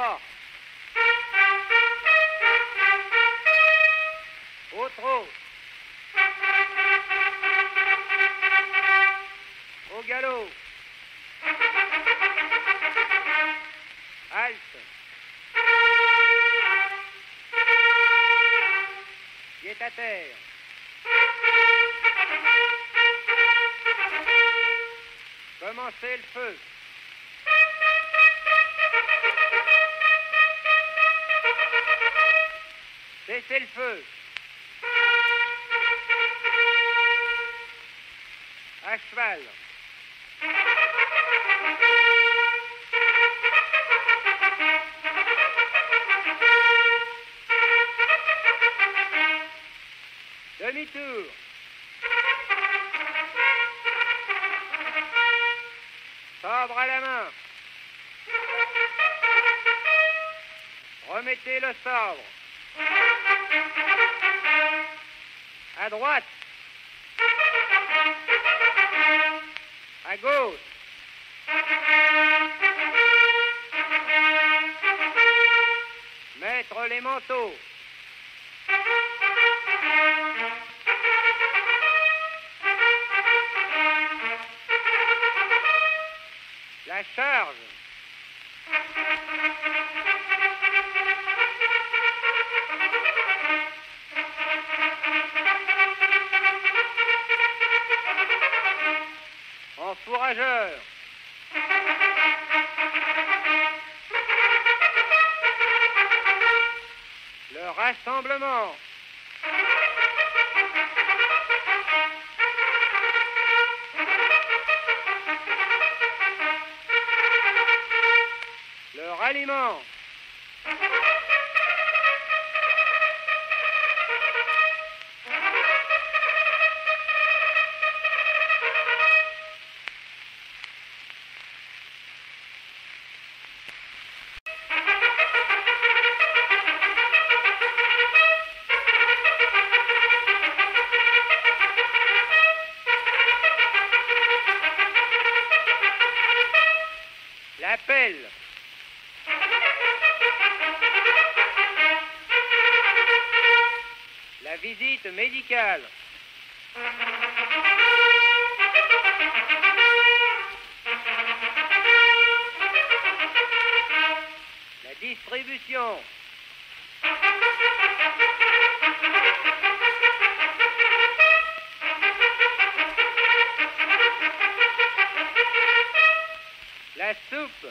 pas. Au trot. Au galop. Halte. Pied à terre. Commencez le feu. Cessez le feu. À cheval. Demi-tour. Sabre à la main. Remettez le sabre. À droite. À gauche. Mettre les manteaux. La charge. Enfourageur. Le rassemblement. Le ralliement. L'appel. La visite médicale. La distribution. La soupe.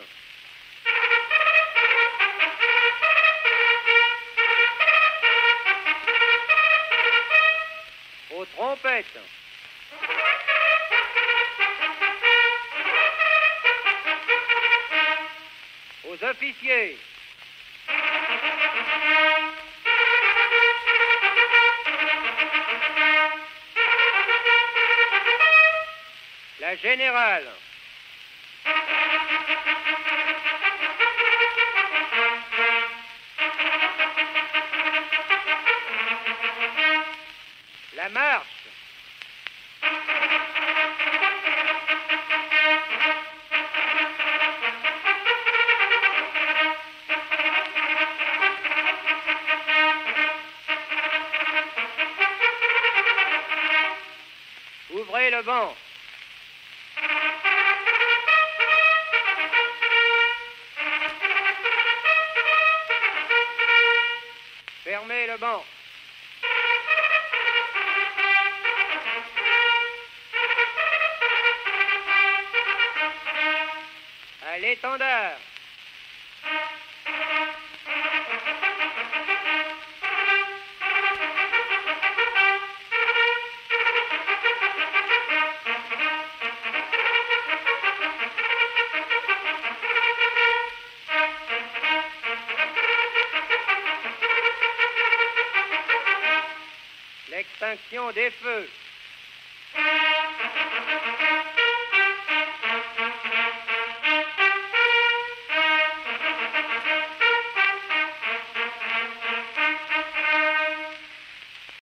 Aux trompettes. Aux officiers. La générale. La marche. Ouvrez le banc. Fermez le banc. À l'étendard. L'extinction des feux.